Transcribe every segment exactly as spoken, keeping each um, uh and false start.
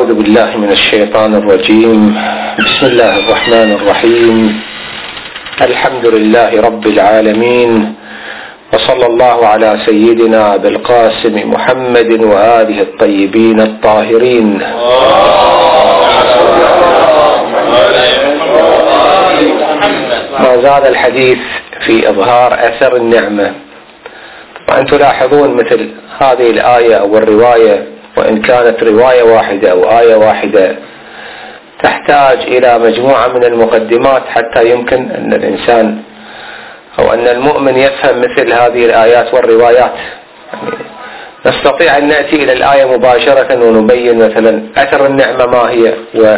أعوذ بالله من الشيطان الرجيم. بسم الله الرحمن الرحيم. الحمد لله رب العالمين، وصلى الله على سيدنا أبي القاسم محمد وآله الطيبين الطاهرين. ما زال الحديث في إظهار أثر النعمة. طبعا تلاحظون مثل هذه الآية أو الرواية، وإن كانت رواية واحدة أو آية واحدة، تحتاج إلى مجموعة من المقدمات حتى يمكن أن الإنسان أو أن المؤمن يفهم مثل هذه الآيات والروايات. يعني نستطيع أن نأتي إلى الآية مباشرة ونبين مثلا أثر النعمة ما هي، و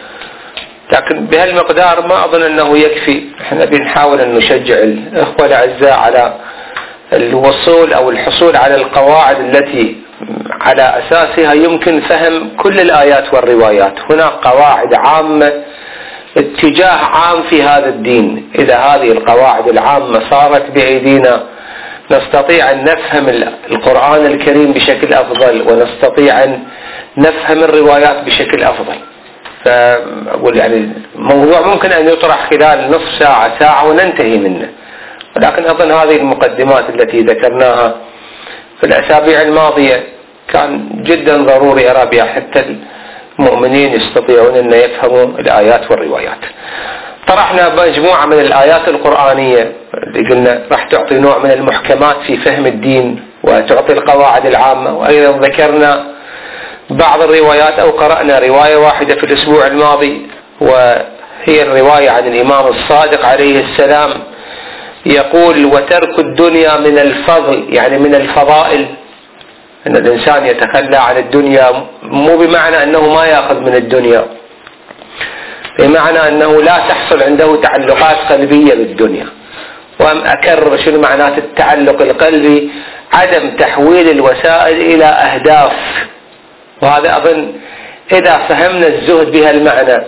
لكن بهالمقدار ما أظن أنه يكفي. احنا بنحاول أن نشجع الأخوة الأعزاء على الوصول أو الحصول على القواعد التي على أساسها يمكن فهم كل الآيات والروايات. هناك قواعد عامة، اتجاه عام في هذا الدين. إذا هذه القواعد العامة صارت بأيدينا نستطيع أن نفهم القرآن الكريم بشكل أفضل، ونستطيع أن نفهم الروايات بشكل أفضل. فأقول يعني موضوع ممكن أن يطرح خلال نصف ساعة ساعة وننتهي منه، ولكن أظن هذه المقدمات التي ذكرناها في الأسابيع الماضية كان جدا ضروري أرى بها حتى المؤمنين يستطيعون أن يفهموا الآيات والروايات. طرحنا مجموعة من الآيات القرآنية اللي قلنا راح تعطي نوع من المحكمات في فهم الدين وتعطي القواعد العامة، وأيضا ذكرنا بعض الروايات أو قرأنا رواية واحدة في الأسبوع الماضي، وهي الرواية عن الإمام الصادق عليه السلام يقول: وترك الدنيا من الفضل، يعني من الفضائل. أن الإنسان يتخلى عن الدنيا مو بمعنى أنه ما يأخذ من الدنيا، بمعنى أنه لا تحصل عنده تعلقات قلبية بالدنيا. وأم أكرر شنو معنات التعلق القلبي؟ عدم تحويل الوسائل إلى أهداف. وهذا أظن إذا فهمنا الزهد بها المعنى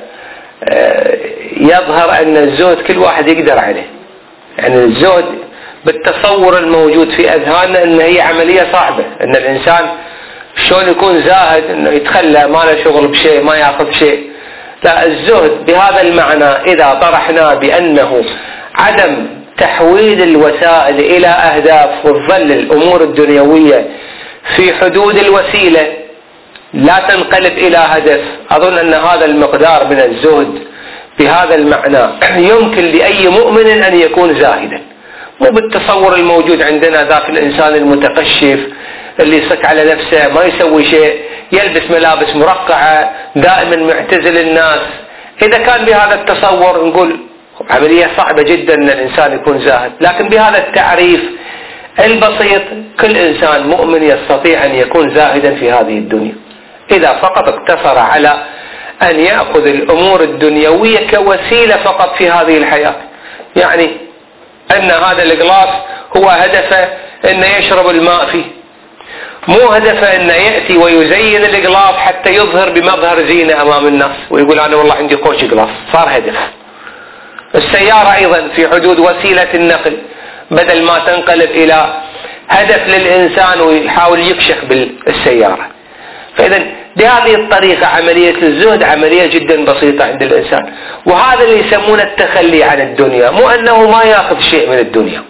يظهر أن الزهد كل واحد يقدر عليه. يعني الزهد بالتصور الموجود في أذهاننا أن هي عملية صعبة، أن الإنسان شلون يكون زاهد، أنه يتخلى ما له شغل بشيء ما يأخذ شيء. لا، الزهد بهذا المعنى إذا طرحنا بأنه عدم تحويل الوسائل إلى أهداف، وتظل الأمور الدنيوية في حدود الوسيلة لا تنقلب إلى هدف، أظن أن هذا المقدار من الزهد بهذا المعنى يمكن لأي مؤمن أن يكون زاهدا، مو بالتصور الموجود عندنا ذاك الإنسان المتقشف اللي يصك على نفسه ما يسوي شيء، يلبس ملابس مرقعة، دائما معتزل الناس. إذا كان بهذا التصور نقول عملية صعبة جدا أن الإنسان يكون زاهد، لكن بهذا التعريف البسيط كل إنسان مؤمن يستطيع أن يكون زاهدا في هذه الدنيا، إذا فقط اقتصر على أن يأخذ الأمور الدنيوية كوسيلة فقط في هذه الحياة. يعني أن هذا الجلاس هو هدفه أن يشرب الماء فيه، مو هدفه أن يأتي ويزين الجلاس حتى يظهر بمظهر زينة أمام الناس ويقول أنا والله عندي قوش جلاس، صار هدف. السيارة أيضا في حدود وسيلة النقل، بدل ما تنقلب إلى هدف للإنسان ويحاول يكشف بالسيارة. فإذا بهذه الطريقة عملية الزهد عملية جدا بسيطة عند الإنسان، وهذا اللي يسمونه التخلي عن الدنيا، مو أنه ما يأخذ شيء من الدنيا.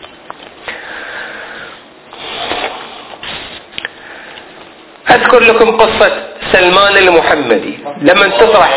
أذكر لكم قصة سلمان المحمدي لما تطرح.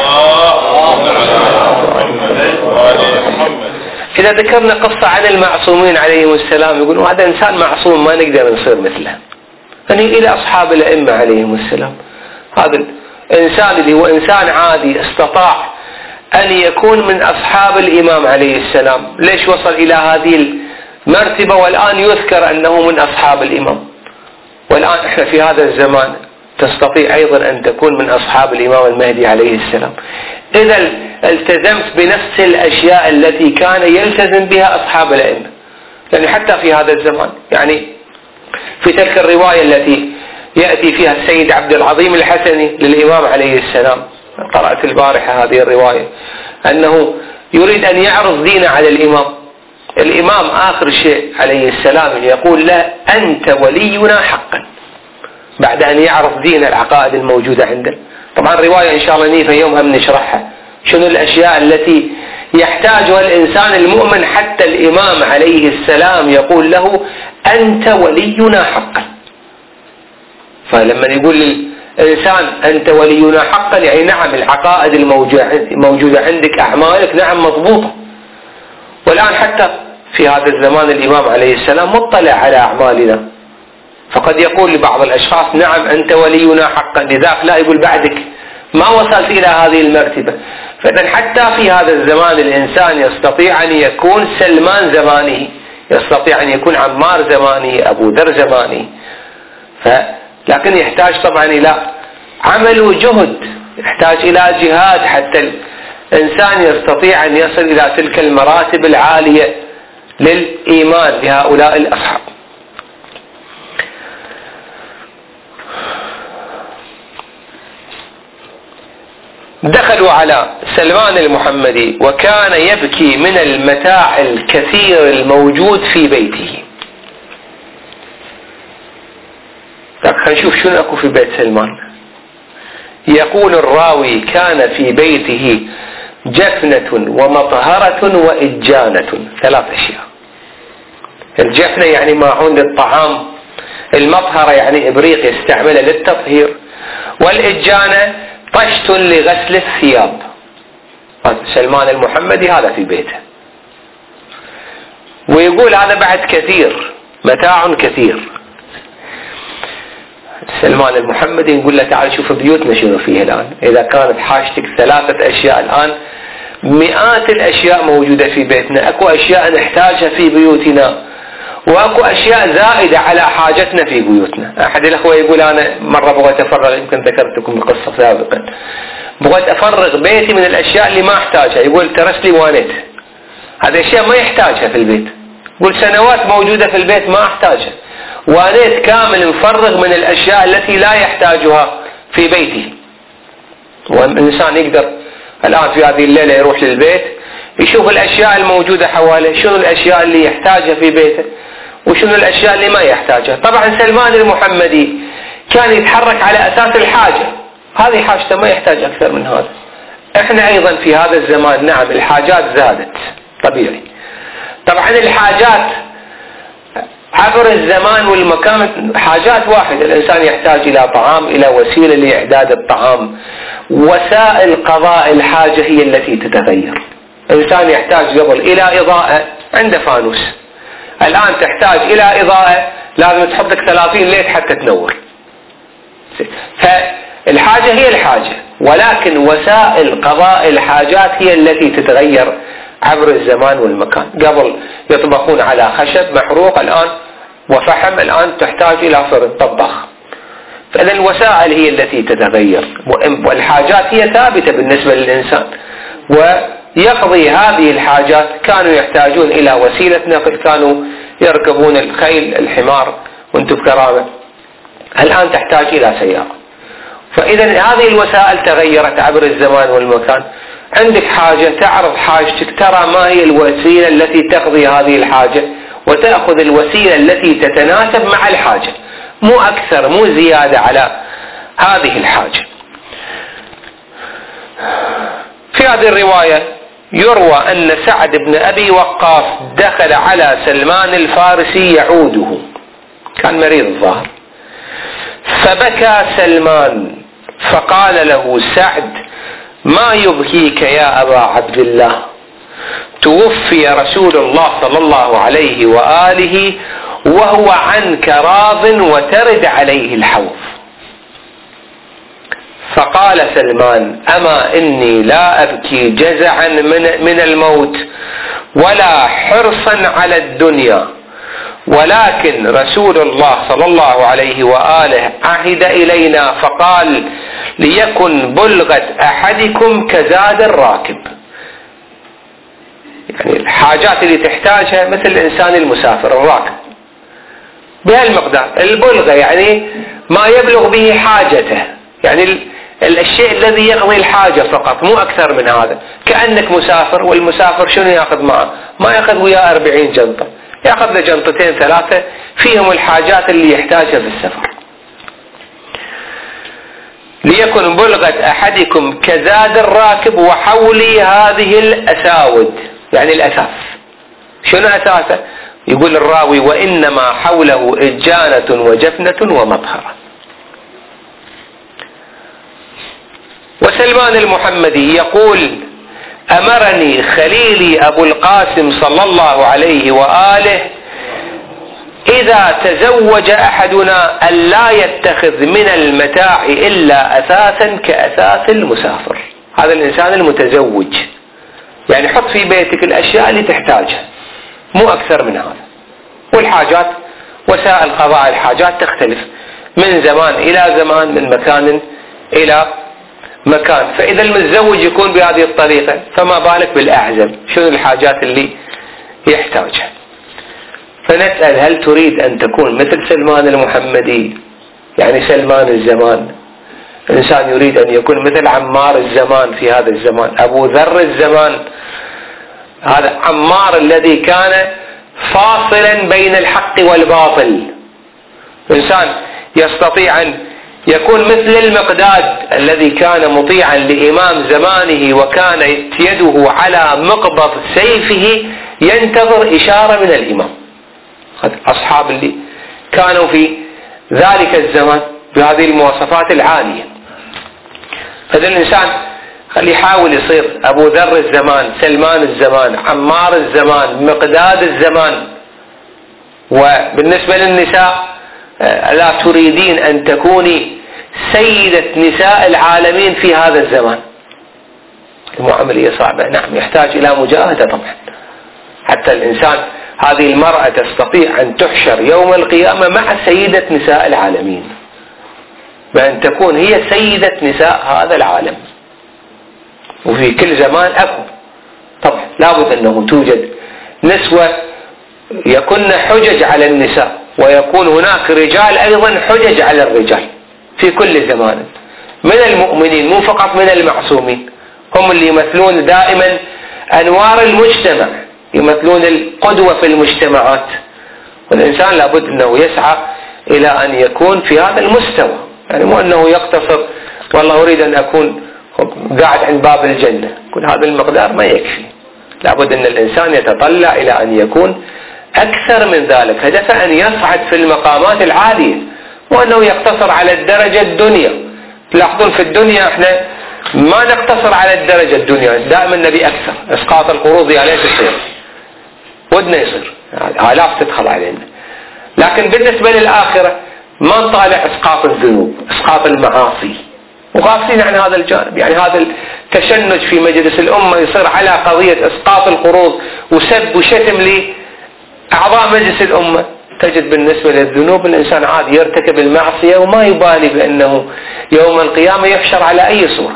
إذا ذكرنا قصة عن المعصومين عليهم السلام يقولون هذا إنسان معصوم ما نقدر نصير مثله. يعني إلى أصحاب الأئمة عليهم السلام، هذا الإنسان اللي هو إنسان عادي استطاع أن يكون من أصحاب الإمام عليه السلام، ليش وصل إلى هذه المرتبة والآن يذكر أنه من أصحاب الإمام؟ والآن إحنا في هذا الزمان تستطيع أيضا أن تكون من أصحاب الإمام المهدي عليه السلام إذا التزمت بنفس الأشياء التي كان يلتزم بها أصحاب الأئمة. يعني حتى في هذا الزمان، يعني في تلك الرواية التي يأتي فيها السيد عبد العظيم الحسني للإمام عليه السلام، قرأت البارحة هذه الرواية، أنه يريد أن يعرض دينه على الإمام. الإمام آخر شيء عليه السلام يقول له أنت ولينا حقا، بعد أن يعرف دين العقائد الموجودة عنده. طبعا رواية إن شاء الله نيفا يومها بنشرحها شنو الأشياء التي يحتاجها الإنسان المؤمن حتى الإمام عليه السلام يقول له أنت ولينا حقا. فلما يقول للإنسان أنت ولينا حقا يعني نعم العقائد الموجودة عندك أعمالك نعم مضبوطة. والآن حتى في هذا الزمان الإمام عليه السلام مطلع على أعمالنا، فقد يقول لبعض الأشخاص نعم أنت ولينا حقا، لذلك لا يقول بعدك ما وصلت إلى هذه المرتبة. فإذا حتى في هذا الزمان الإنسان يستطيع أن يكون سلمان زمانه، يستطيع أن يكون عمار زمانه، أبو ذر زمانه، ف... لكن يحتاج طبعا إلى عمل وجهد، يحتاج إلى جهاد حتى الإنسان يستطيع أن يصل إلى تلك المراتب العالية للإيمان بهؤلاء الأصحاب. دخلوا على سلمان المحمدي وكان يبكي من المتاع الكثير الموجود في بيته. خلينا نشوف شنو اكو في بيت سلمان. يقول الراوي كان في بيته جفنة ومطهرة وإجانة، ثلاث أشياء. الجفنة يعني ماعون للطعام، المطهرة يعني إبريق يستعمله للتطهير، والإجانة طشت لغسل الثياب. سلمان المحمدي هذا في بيته، ويقول هذا بعد كثير، متاع كثير. سلمان المحمدي نقول له تعال شوف بيوتنا شنو فيها الآن. إذا كانت حاجتك ثلاثة أشياء، الآن مئات الأشياء موجودة في بيتنا. أكو أشياء نحتاجها في بيوتنا، وأكو أشياء زائدة على حاجتنا في بيوتنا. أحد الأخوة يقول أنا مرة بغيت أفرغ، يمكن ذكرت لكم القصة سابقا، بغيت أفرغ بيتي من الأشياء اللي ما أحتاجها. يقول ترس لي وانيت، هذه أشياء ما يحتاجها في البيت. يقول سنوات موجودة في البيت ما أحتاجها، وانيت كامل مفرغ من الأشياء التي لا يحتاجها في بيته. والإنسان يقدر الآن في هذه الليلة يروح للبيت يشوف الأشياء الموجودة حواليه، شنو الأشياء اللي يحتاجها في بيته وشنو الأشياء اللي ما يحتاجها. طبعا سلمان المحمدي كان يتحرك على أساس الحاجة، هذه حاجته ما يحتاج أكثر من هذا. احنا أيضا في هذا الزمان نعم الحاجات زادت طبيعي. طبعا الحاجات عبر الزمان والمكان حاجات واحدة، الإنسان يحتاج إلى طعام، إلى وسيلة لإعداد الطعام، وسائل قضاء الحاجة هي التي تتغير. الإنسان يحتاج قبل إلى إضاءة، عنده فانوس، الآن تحتاج إلى إضاءة لازم تحط لك ثلاثين ليت حتى تنور. فالحاجة هي الحاجة، ولكن وسائل قضاء الحاجات هي التي تتغير عبر الزمان والمكان. قبل يطبخون على خشب محروق الآن وفحم، الآن تحتاج إلى فرن طبخ. فإذا الوسائل هي التي تتغير، والحاجات هي ثابتة بالنسبة للإنسان، ويقضي هذه الحاجات. كانوا يحتاجون إلى وسيلة نقل، كانوا يركبون الخيل الحمار وانتم بكرامة، الآن تحتاج إلى سيارة. فإذا هذه الوسائل تغيرت عبر الزمان والمكان. عندك حاجة تعرض حاجتك، ترى ما هي الوسيلة التي تقضي هذه الحاجة وتأخذ الوسيلة التي تتناسب مع الحاجة، مو أكثر مو زيادة على هذه الحاجة. في هذه الرواية يروى أن سعد بن أبي وقاص دخل على سلمان الفارسي يعوده، كان مريض الظاهر، فبكى سلمان فقال له سعد ما يبكيك يا أبا عبد الله؟ توفي رسول الله صلى الله عليه وآله وهو عنك راض وترد عليه الحوض. فقال سلمان أما إني لا أبكي جزعا من, من الموت ولا حرصا على الدنيا، ولكن رسول الله صلى الله عليه وآله عهد إلينا فقال ليكن بلغة أحدكم كزاد الراكب. يعني الحاجات اللي تحتاجها مثل الإنسان المسافر الراكب بهالمقدار، البلغة يعني ما يبلغ به حاجته، يعني الشيء الذي يقضي الحاجة فقط، مو أكثر من هذا. كأنك مسافر، والمسافر شنو يأخذ معه؟ ما يأخذ وياه أربعين جنطة، يأخذ له جنطتين ثلاثة فيهم الحاجات اللي يحتاجها في السفر. ليكن بلغة أحدكم كزاد الراكب وحولي هذه الأساود، يعني الأساس. شنو أساسه؟ يقول الراوي وإنما حوله إجانة وجفنة ومطهرة. وسلمان المحمدي يقول أمرني خليلي أبو القاسم صلى الله عليه وآله إذا تزوج أحدنا أن لا يتخذ من المتاع إلا أثاثا كأثاث المسافر. هذا الإنسان المتزوج يعني حط في بيتك الأشياء اللي تحتاجها، مو أكثر من هذا. والحاجات وسائل قضاء الحاجات تختلف من زمان إلى زمان، من مكان إلى مكان. فإذا المتزوج يكون بهذه الطريقة فما بالك بالأعزب، شنو الحاجات اللي يحتاجها. فنسأل هل تريد أن تكون مثل سلمان المحمدي؟ يعني سلمان الزمان، إنسان يريد أن يكون مثل عمار الزمان في هذا الزمان، أبو ذر الزمان. هذا عمار الذي كان فاصلا بين الحق والباطل، إنسان يستطيع أن يكون مثل المقداد الذي كان مطيعا لإمام زمانه وكان يده على مقبض سيفه ينتظر إشارة من الإمام. أصحاب اللي كانوا في ذلك الزمان بهذه المواصفات العالية. هذا الإنسان خلي يحاول يصير أبو ذر الزمان، سلمان الزمان، عمار الزمان، مقداد الزمان. وبالنسبة للنساء لا تريدين أن تكوني سيدة نساء العالمين في هذا الزمان؟ المعاملة صعبة، نعم، يحتاج إلى مجاهدة طبعا حتى الإنسان هذه المرأة تستطيع أن تحشر يوم القيامة مع سيدة نساء العالمين، بأن تكون هي سيدة نساء هذا العالم. وفي كل زمان أكو طبعا لابد أنه توجد نسوة يكون حجج على النساء، ويكون هناك رجال أيضا حجج على الرجال في كل زمان من المؤمنين، مو فقط من المعصومين. هم اللي يمثلون دائما أنوار المجتمع، يمثلون القدوة في المجتمعات. والإنسان لابد أنه يسعى إلى أن يكون في هذا المستوى، يعني مو أنه يقتصر والله أريد أن أكون قاعد عند باب الجنة، كل هذا المقدار ما يكفي. لابد أن الإنسان يتطلع إلى أن يكون أكثر من ذلك، هدفه أن يصعد في المقامات العالية، وأنه يقتصر على الدرجة الدنيا. تلاحظون في الدنيا احنا ما نقتصر على الدرجة الدنيا، دائما نبي أكثر. إسقاط القروض يا ليت يصير، ودنا يصير، آلاف تدخل علينا. لكن بالنسبة للآخرة ما نطالع إسقاط الذنوب، إسقاط المعاصي، وغافلين عن هذا الجانب. يعني هذا التشنج في مجلس الأمة يصير على قضية إسقاط القروض وسب وشتم لأعضاء مجلس الأمة. تجد بالنسبة للذنوب الإنسان عادي يرتكب المعصية وما يبالي بأنه يوم القيامة يحشر على أي صورة.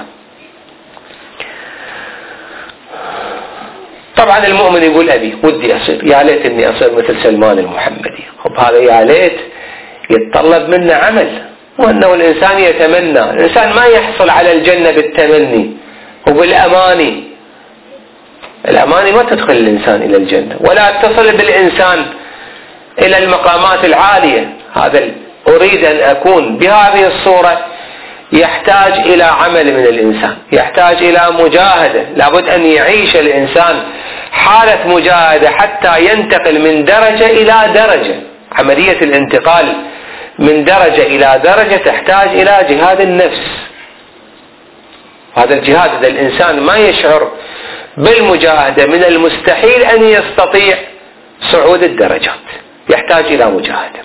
طبعا المؤمن يقول أبي ودي أصير، يا ليت إني أصير مثل سلمان المحمدي. خب هذا يا ليت يتطلب منا عمل، وأنه الإنسان يتمنى. الإنسان ما يحصل على الجنة بالتمني وبالأماني. الأماني ما تدخل الإنسان إلى الجنة ولا تصل بالإنسان إلى المقامات العالية. هذا أريد أن أكون بهذه الصورة يحتاج إلى عمل من الإنسان، يحتاج إلى مجاهدة. لابد أن يعيش الإنسان حالة مجاهدة حتى ينتقل من درجة إلى درجة. عملية الانتقال من درجة إلى درجة تحتاج إلى جهاد النفس. هذا الجهاد إذا الإنسان ما يشعر بالمجاهدة من المستحيل أن يستطيع صعود الدرجات، يحتاج إلى مجاهدة.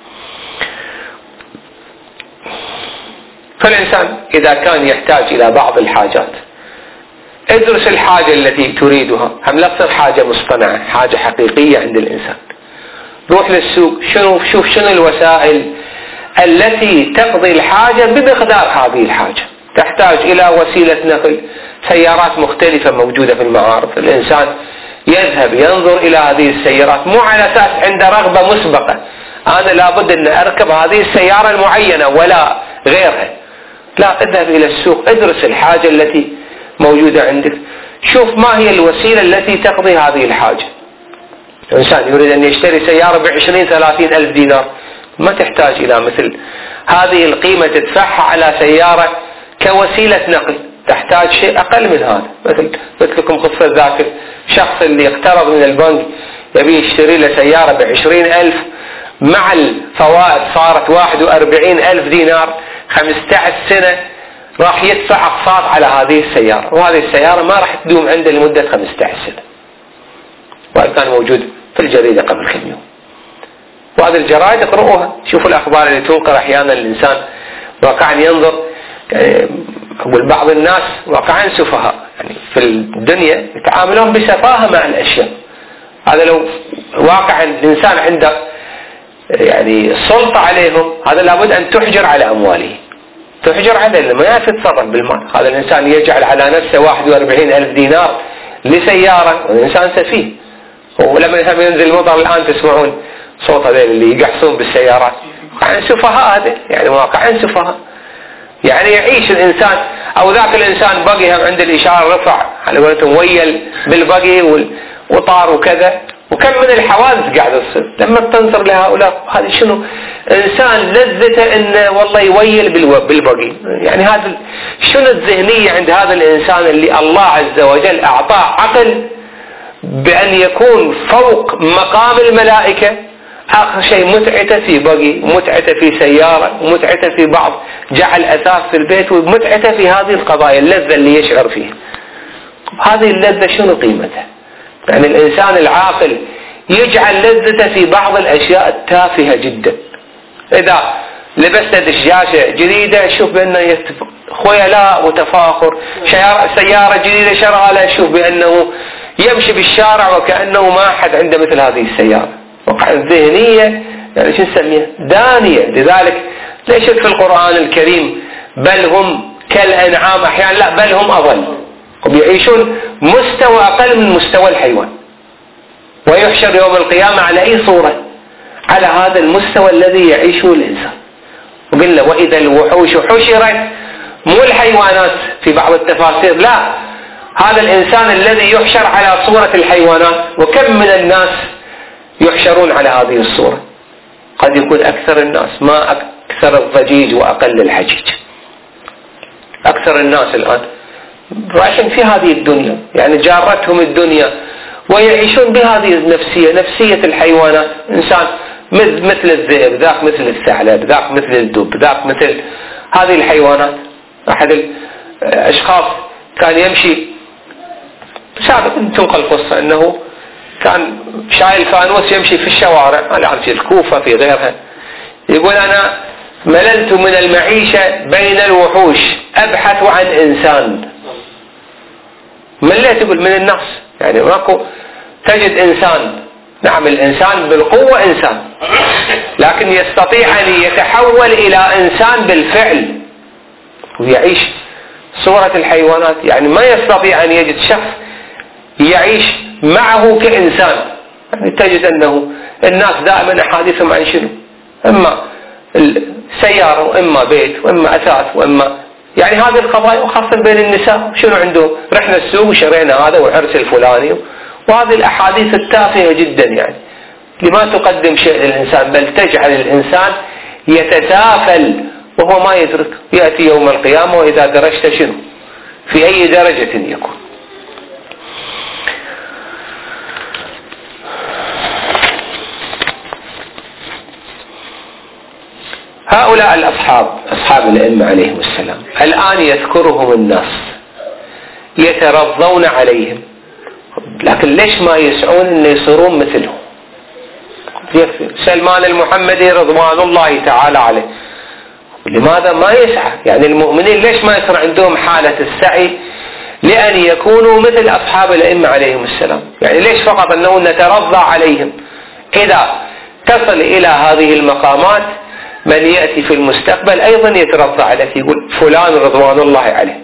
فالإنسان إذا كان يحتاج إلى بعض الحاجات ادرس الحاجة التي تريدها، هم لا تصير حاجة مصطنعة، حاجة حقيقية عند الإنسان. روح للسوق، شنو شوف شنو الوسائل التي تقضي الحاجة بمقدار هذه الحاجة. تحتاج إلى وسيلة نقل، سيارات مختلفة موجودة في المعارض، الإنسان يذهب ينظر إلى هذه السيارات مو على أساس عنده رغبة مسبقة أنا لابد أن أركب هذه السيارة المعينة ولا غيرها. لا، اذهب إلى السوق، ادرس الحاجة التي موجودة عندك، شوف ما هي الوسيلة التي تقضي هذه الحاجة. الإنسان يريد أن يشتري سيارة بعشرين ثلاثين ألف دينار، ما تحتاج إلى مثل هذه القيمة تدفعها على سيارة كوسيلة نقل تحتاج شيء أقل من هذا. مثل مثلكم قصة ذاك الشخص اللي اقترض من البنك يبي يشتري له سيارة بعشرين ألف، مع الفوائد صارت واحد وأربعين ألف دينار، خمسة عشر سنة راح يدفع أقساط على هذه السيارة، وهذه السيارة ما راح تدوم عنده لمدة خمسة عشر سنة. وهذا كان موجود في الجريدة قبل كم يوم، وهذه الجرائد اقرؤوها، شوفوا الأخبار اللي تنقل أحيانا الإنسان واقعا ينظر. أقول بعض الناس واقعا سفهاء، يعني في الدنيا يتعاملون بسفاهة مع الأشياء. هذا لو واقعا الإنسان عنده يعني سلطة عليهم، هذا لابد أن تحجر على أمواله، تحجر عليه لما ما يعرف يتصرف بالمال. هذا الإنسان يجعل على نفسه واحد وأربعين ألف دينار لسيارة، والإنسان سفيه. ولما ينزل المطر الآن تسمعون صوت هذول اللي يقحصون بالسيارات، واقعا سفهاء، هذا يعني واقعا سفهاء. يعني يعيش الإنسان أو ذاك الإنسان بقي هم عند الإشارة رفع على قولتهم ويل بالبقي وطار وكذا، وكم من الحوادث قاعدة تصير. لما تنظر لهؤلاء هذا شنو؟ إنسان لذته إنه والله يويل بالبقي، يعني هذا شنو الذهنية عند هذا الإنسان اللي الله عز وجل أعطاه عقل بأن يكون فوق مقام الملائكة. آخر شيء متعته في بقي، ومتعته في سيارة، ومتعته في بعض جعل أثاث في البيت، ومتعته في هذه القضايا، اللذة اللي يشعر فيها. هذه اللذة شنو قيمتها؟ يعني الإنسان العاقل يجعل لذته في بعض الأشياء التافهة جدا. إذا لبست دشاشة جديدة شوف بأنه خيلاء وتفاخر، سيارة جديدة شرها له شوف بأنه يمشي بالشارع وكأنه ما أحد عنده مثل هذه السيارة. وقع الذهنية يعني شو نسميها؟ دانية. لذلك ليش في القرآن الكريم بل هم كالأنعام أحيانا؟ لا، بل هم أضل، وبيعيشون مستوى أقل من مستوى الحيوان، ويحشر يوم القيامة على أي صورة؟ على هذا المستوى الذي يعيشه الإنسان. وقلنا وإذا الوحوش حشرت، مو الحيوانات في بعض التفاسير، لا، هذا الإنسان الذي يحشر على صورة الحيوانات. وكم من الناس يحشرون على هذه الصورة؟ قد يكون أكثر الناس ما أكثر الضجيج وأقل الحجيج. أكثر الناس الآن رايحين في هذه الدنيا، يعني جارتهم الدنيا ويعيشون بهذه النفسية، نفسية الحيوانات. إنسان مثل الذئب، ذاك مثل الثعلب، ذاك مثل الدب، ذاك مثل هذه الحيوانات. أحد الأشخاص كان يمشي سابق تنقل قصة أنه كان شايل فانوس يمشي في الشوارع، الآن في الكوفة في غيرها، يقول أنا مللت من المعيشة بين الوحوش أبحث عن إنسان. مليت يقول من الناس، يعني ماكو تجد إنسان. نعم الإنسان بالقوة إنسان، لكن يستطيع أن يتحول إلى إنسان بالفعل ويعيش صورة الحيوانات. يعني ما يستطيع أن يجد شخص يعيش معه كإنسان. يعني تجد أنه الناس دائما أحاديثهم عن شنو؟ إما السيارة، وإما بيت، وإما أثاث، وإما يعني هذه القضايا. وخاصة بين النساء شنو عندهم؟ رحنا السوق وشرينا هذا والعرس الفلاني، وهذه الأحاديث التافهة جدا. يعني لما تقدم شيء للإنسان، بل تجعل الإنسان يتسافل وهو ما يدرك. يأتي يوم القيامة وإذا درجت شنو؟ في أي درجة يكون. هؤلاء الأصحاب أصحاب الأئمة عليهم السلام الآن يذكرهم الناس يترضون عليهم، لكن ليش ما يسعون أن يصيرون مثلهم؟ سلمان المحمدي رضوان الله تعالى عليه لماذا ما يسعى؟ يعني المؤمنين ليش ما يصير عندهم حالة السعي لأن يكونوا مثل أصحاب الأئمة عليهم السلام؟ يعني ليش فقط أنه نترضى عليهم؟ إذا تصل إلى هذه المقامات من يأتي في المستقبل أيضا يترضى عليك، يقول فلان رضوان الله عليه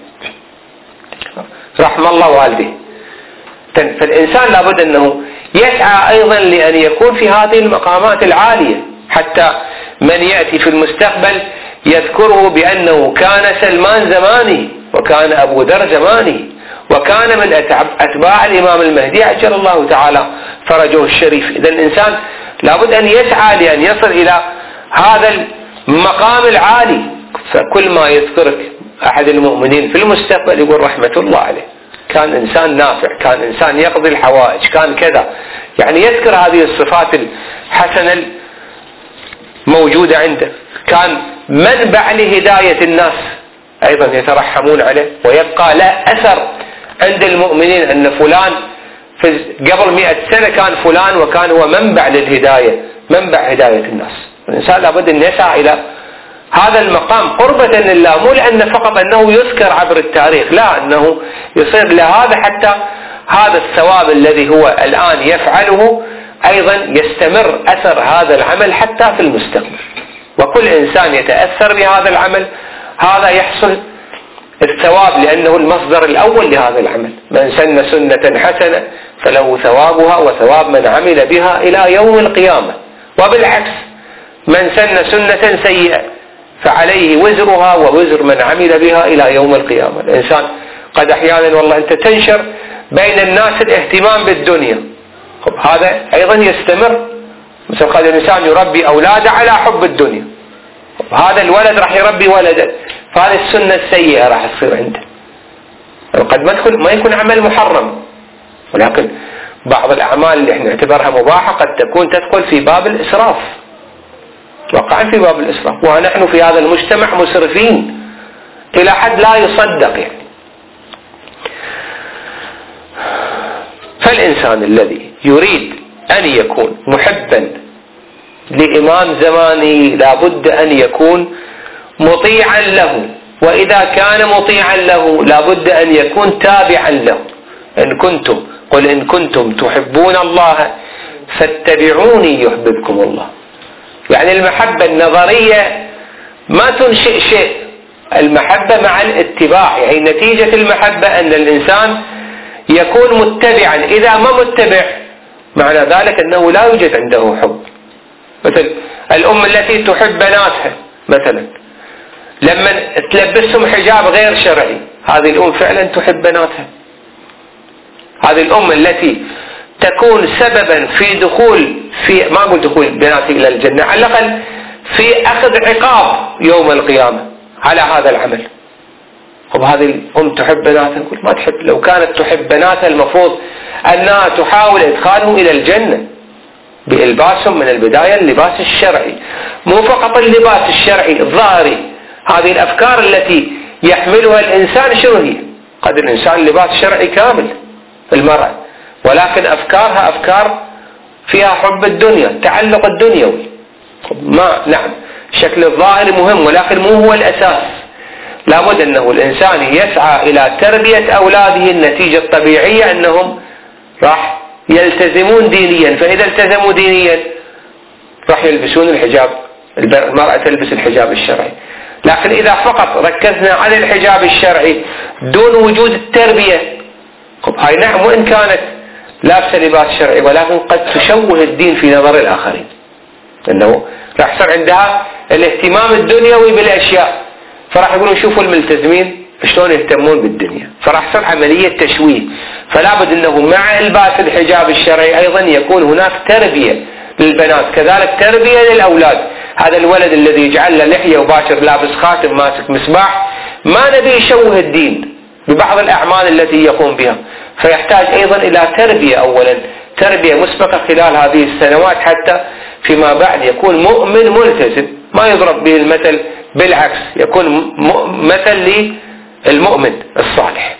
رحم الله والده. فالإنسان لابد أنه يسعى أيضا لأن يكون في هذه المقامات العالية، حتى من يأتي في المستقبل يذكره بأنه كان سلمان زماني، وكان أبو ذر زماني، وكان من أتباع الإمام المهدي عجل الله تعالى فرجه الشريف. إذا الإنسان لابد أن يسعى لأن يصل إلى هذا المقام العالي. فكل ما يذكرك أحد المؤمنين في المستقبل يقول رحمة الله عليه كان إنسان نافع، كان إنسان يقضي الحوائج، كان كذا، يعني يذكر هذه الصفات الحسنة الموجودة عنده، كان منبع لهداية الناس أيضا يترحمون عليه، ويبقى له أثر عند المؤمنين أن فلان في قبل مئة سنة كان فلان وكان هو منبع للهداية، منبع هداية الناس. الإنسان لابد أن يسعى إلى هذا المقام قربة لله، مو لأن فقط أنه يذكر عبر التاريخ، لا، أنه يصير لهذا حتى هذا الثواب الذي هو الآن يفعله أيضا يستمر أثر هذا العمل حتى في المستقبل، وكل إنسان يتأثر بهذا العمل هذا يحصل الثواب لأنه المصدر الأول لهذا العمل. من سن سنة حسنة فله ثوابها وثواب من عمل بها إلى يوم القيامة، وبالعكس من سن سنة سيئة فعليه وزرها ووزر من عمل بها إلى يوم القيامة. الإنسان قد أحيانا والله أنت تنشر بين الناس الاهتمام بالدنيا، هذا أيضا يستمر، مثل قد الإنسان يربي أولاده على حب الدنيا، هذا الولد راح يربي ولده، فهذه السنة السيئة راح تصير عنده. قد ما يكون ما يكون عمل محرم، ولكن بعض الأعمال اللي احنا نعتبرها مباحة قد تكون تدخل في باب الإسراف، وقع في باب الإسراف، ونحن في هذا المجتمع مسرفين إلى حد لا يصدق يعني. فالإنسان الذي يريد أن يكون محبا لإمام زمانه لابد أن يكون مطيعا له، وإذا كان مطيعا له لابد أن يكون تابعا له. إن كنتم قل إن كنتم تحبون الله فاتبعوني يحببكم الله. يعني المحبة النظرية ما تنشئ شيء، المحبة مع الاتباع، يعني نتيجة المحبة أن الإنسان يكون متبعا. إذا ما متبع معنى ذلك أنه لا يوجد عنده حب. مثل الأم التي تحب بناتها مثلا لما تلبسهم حجاب غير شرعي، هذه الأم فعلا تحب بناتها. هذه الأم التي تكون سببا في دخول في ما أقول دخول بناتها إلى الجنة، على الأقل في أخذ عقاب يوم القيامة على هذا العمل. وهذه الأم تحب بناتها، نقول ما تحب. لو كانت تحب بناتها المفروض أنها تحاول إدخالهم إلى الجنة بإلباسهم من البداية اللباس الشرعي، مو فقط اللباس الشرعي الظاهري. هذه الأفكار التي يحملها الإنسان شنو هي؟ قد الإنسان لباس شرعي كامل المرأة، ولكن أفكارها أفكار فيها حب الدنيا، تعلق الدنيوي. ما نعم الشكل الظاهري مهم ولكن مو هو الأساس. لابد أنه الإنسان يسعى إلى تربية أولاده. النتيجة الطبيعية أنهم راح يلتزمون دينيا، فإذا التزموا دينيا راح يلبسون الحجاب، المرأة تلبس الحجاب الشرعي. لكن إذا فقط ركزنا على الحجاب الشرعي دون وجود التربية، هاي نعم وإن كانت لابسة لباس شرعي ولكن قد تشوه الدين في نظر الآخرين، أنه راح يصير عندها الاهتمام الدنيوي بالأشياء، فراح يقولون شوفوا الملتزمين شلون يهتمون بالدنيا، فراح تصير عملية تشويه. فلا بد أنه مع الباس الحجاب الشرعي أيضا يكون هناك تربية للبنات، كذلك تربية للأولاد. هذا الولد الذي يجعل له لحية وباشر لابس خاتم ماسك مصباح ما نبي يشوه الدين ببعض الأعمال التي يقوم بها، فيحتاج أيضا إلى تربية، أولا تربية مسبقة خلال هذه السنوات حتى فيما بعد يكون مؤمن ملتزم، ما يضرب به المثل، بالعكس يكون مثل للمؤمن الصالح.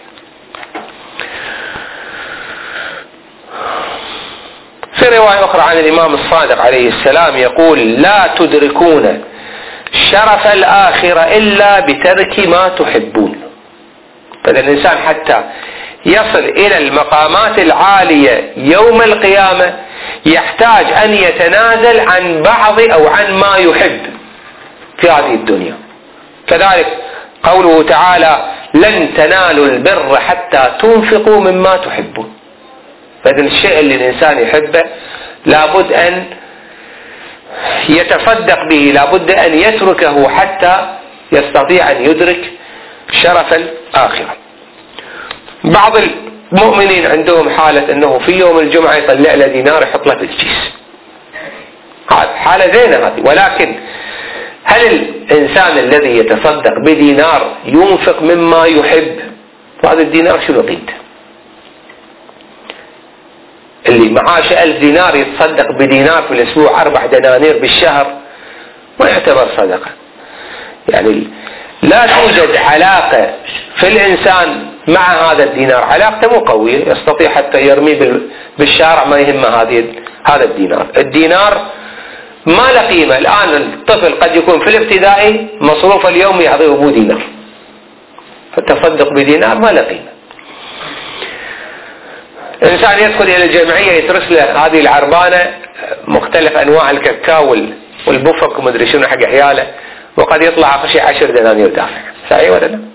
في رواية أخرى عن الإمام الصادق عليه السلام يقول: لا تدركون شرف الآخرة إلا بترك ما تحبون. فالإنسان حتى يصل إلى المقامات العالية يوم القيامة يحتاج أن يتنازل عن بعض أو عن ما يحب في هذه الدنيا. كذلك قوله تعالى: لن تنالوا البر حتى تنفقوا مما تحبون. فإذن الشيء اللي الإنسان يحبه لابد أن يتصدق به، لابد أن يتركه حتى يستطيع أن يدرك شرف الآخرة. بعض المؤمنين عندهم حالة أنه في يوم الجمعة يطلع له دينار يحط له في الكيس، هذه حالة زينة هذه، ولكن هل الإنسان الذي يتصدق بدينار ينفق مما يحب؟ هذا الدينار شنو قيمته؟ اللي معاشه ألف دينار يتصدق بدينار في الأسبوع أربع دنانير بالشهر ما يعتبر صدقة. يعني لا توجد علاقة في الإنسان مع هذا الدينار، علاقته مو قوية، يستطيع حتى يرميه بالشارع ما يهمه هذه هذا الدينار. الدينار ما له قيمة. الآن الطفل قد يكون في الابتدائي مصروف اليوم يعطيه أبوه دينار، فالتصدق بدينار ما له قيمة. إنسان يدخل إلى الجمعية يترس له هذه العربانة مختلف أنواع الكاكاو والبفق ومدري شنو حق عياله، وقد يطلع أقل عشر دنانير دافع، صحيح ولا لا؟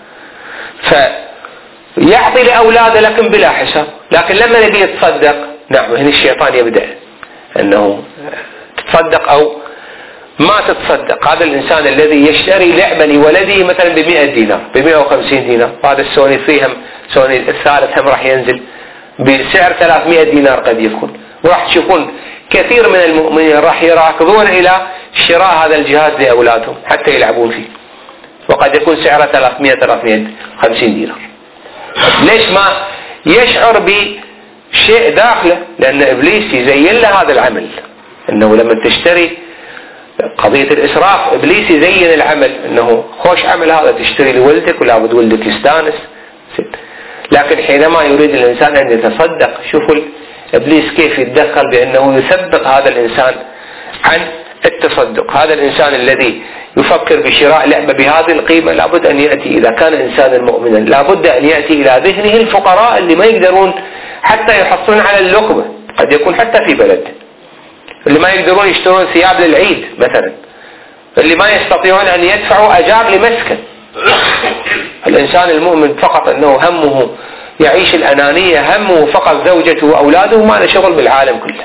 فيعطي لأولاده لكن بلا حساب. لكن لما نبي يتصدق، نعم هنا الشيطان يبدأ أنه تتصدق أو ما تتصدق. هذا الإنسان الذي يشتري لعبة لولده مثلا بمئة دينار بمئة وخمسين دينار، هذا السوني فيهم سوني الثالث هم راح ينزل بسعر ثلاثمئة دينار قد يكون، وراح تشوفون كثير من المؤمنين راح يراكضون إلى شراء هذا الجهاز لأولادهم حتى يلعبون فيه، وقد يكون سعره ثلاثمئة ثلاثمئة وخمسين دينار. ليش؟ ما يشعر بشيء داخله، لأن إبليس يزين له هذا العمل، أنه لما تشتري قضية الإسراف إبليس يزين العمل أنه خوش عمل هذا، تشتري لولدك ولا بد ولدك يستانس. لكن حينما يريد الإنسان أن يتصدق، شوفوا إبليس كيف يتدخل بأنه يثبت هذا الإنسان عن التصدق. هذا الإنسان الذي يفكر بشراء لعبة بهذه القيمة لابد أن يأتي، إذا كان إنسانا مؤمنا لابد أن يأتي إلى ذهنه الفقراء اللي ما يقدرون حتى يحصلون على اللقمة، قد يكون حتى في بلد، اللي ما يقدرون يشترون ثياب للعيد مثلا، اللي ما يستطيعون أن يدفعوا أجار لمسكن. الإنسان المؤمن فقط أنه همه يعيش الأنانية، همه فقط زوجته وأولاده، ما له شغل بالعالم كله.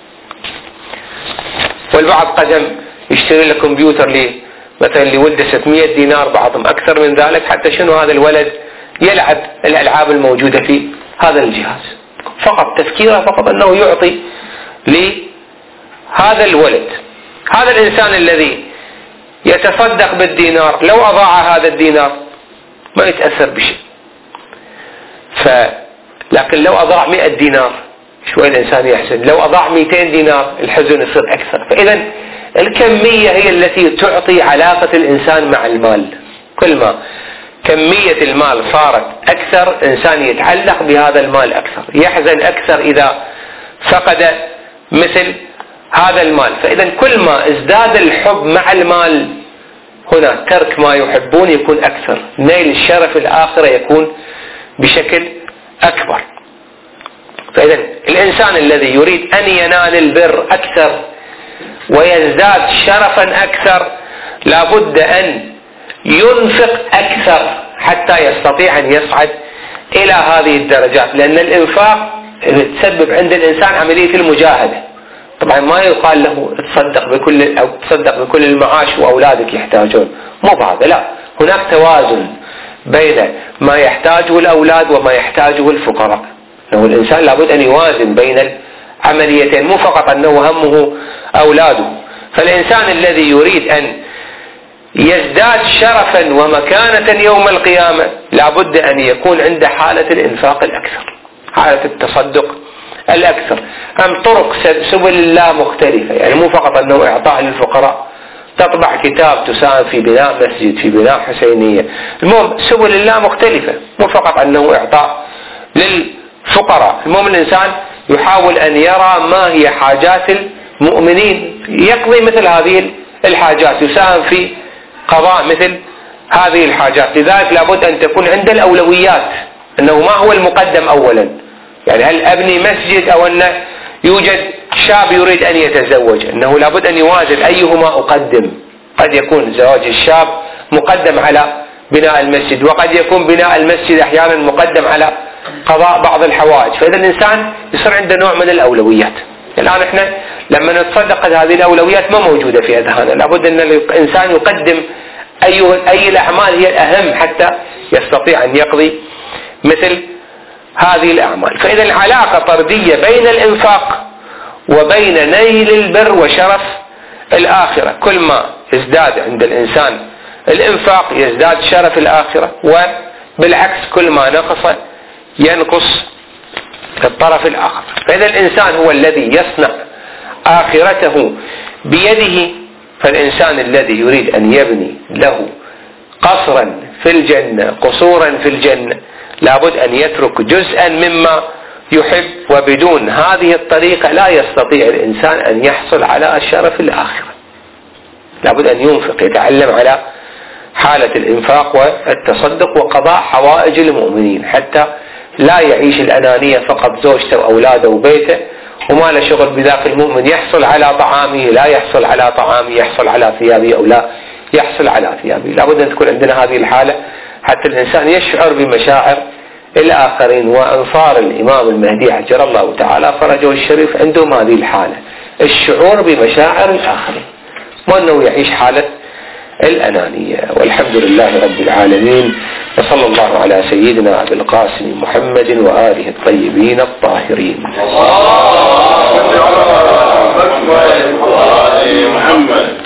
والبعض قدم يشتري له كمبيوتر لي مثلا لولده ستمئة دينار، بعضهم أكثر من ذلك، حتى شنو هذا الولد يلعب الألعاب الموجودة في هذا الجهاز. فقط تفكيره فقط أنه يعطي لهذا الولد. هذا الإنسان الذي يتصدق بالدينار لو أضاع هذا الدينار ما يتأثر بشيء، ف لكن لو أضاع مئة دينار شوي الإنسان يحزن، لو أضاع مئتين دينار الحزن يصير أكثر. فإذا الكمية هي التي تعطي علاقة الإنسان مع المال. كل ما كمية المال صارت أكثر، إنسان يتعلق بهذا المال أكثر، يحزن أكثر إذا فقد مثل هذا المال. فإذا كل ما ازداد الحب مع المال، هنا ترك ما يحبون يكون أكثر، نيل الشرف الآخرة يكون بشكل أكبر. فإذا الإنسان الذي يريد أن ينال البر أكثر ويزداد شرفا أكثر لابد أن ينفق أكثر حتى يستطيع أن يصعد إلى هذه الدرجات، لأن الإنفاق تسبب عند الإنسان عملية المجاهدة. طبعا ما يقال له تصدق بكل أو تصدق بكل المعاش وأولادك يحتاجون، مو بهذا، لا، هناك توازن بين ما يحتاجه الأولاد وما يحتاجه الفقراء. أنه الإنسان لابد أن يوازن بين العمليتين، مو فقط أنه همه أولاده. فالإنسان الذي يريد أن يزداد شرفا ومكانة يوم القيامة لابد أن يكون عنده حالة الإنفاق الأكثر، حالة التصدق الأكثر. أم طرق سبل الله مختلفة، يعني مو فقط أنه إعطاء للفقراء، تطبع كتاب تساهم في بناء مسجد، في بناء حسينية. المهم سبل الله مختلفة، مو فقط أنه إعطاء للفقراء. المهم الإنسان يحاول أن يرى ما هي حاجات المؤمنين، يقضي مثل هذه الحاجات، يساهم في قضاء مثل هذه الحاجات. لذلك لابد أن تكون عند الأولويات، أنه ما هو المقدم أولا. يعني هل أبني مسجد أو أن يوجد شاب يريد أن يتزوج، أنه لابد أن يوازن أيهما أقدم. قد يكون زواج الشاب مقدم على بناء المسجد، وقد يكون بناء المسجد أحيانا مقدم على قضاء بعض الحوائج. فإذا الإنسان يصير عنده نوع من الأولويات. الآن إحنا لما نتصدق هذه الأولويات ما موجودة في أذهاننا، لابد أن الإنسان يقدم أي أي الأعمال هي الأهم حتى يستطيع أن يقضي مثل هذه الأعمال. فإذا العلاقة طردية بين الإنفاق وبين نيل البر وشرف الآخرة. كل ما يزداد عند الإنسان الإنفاق يزداد شرف الآخرة، وبالعكس كل ما نقص ينقص الطرف الآخر. فإذا الإنسان هو الذي يصنع آخرته بيده، فالإنسان الذي يريد أن يبني له قصرا في الجنة، قصورا في الجنة، لابد أن يترك جزءا مما يحب، وبدون هذه الطريقة لا يستطيع الإنسان أن يحصل على الشرف الآخرة. لابد أن ينفق، يتعلم على حالة الإنفاق والتصدق وقضاء حوائج المؤمنين، حتى لا يعيش الأنانية فقط زوجته وأولاده وبيته وما له شغل بذاك المؤمن، يحصل على طعامه لا يحصل على طعامه، يحصل على ثيابه أو لا يحصل على ثيابه. لابد أن تكون عندنا هذه الحالة حتى الإنسان يشعر بمشاعر الآخرين. وأنصار الإمام المهدي عجل الله تعالى فرجه الشريف عندهم هذه الحالة، الشعور بمشاعر الآخرين، ما أنه يعيش حالة الأنانية. والحمد لله رب العالمين، وصلى الله على سيدنا أبي القاسم محمد وآله الطيبين الطاهرين. محمد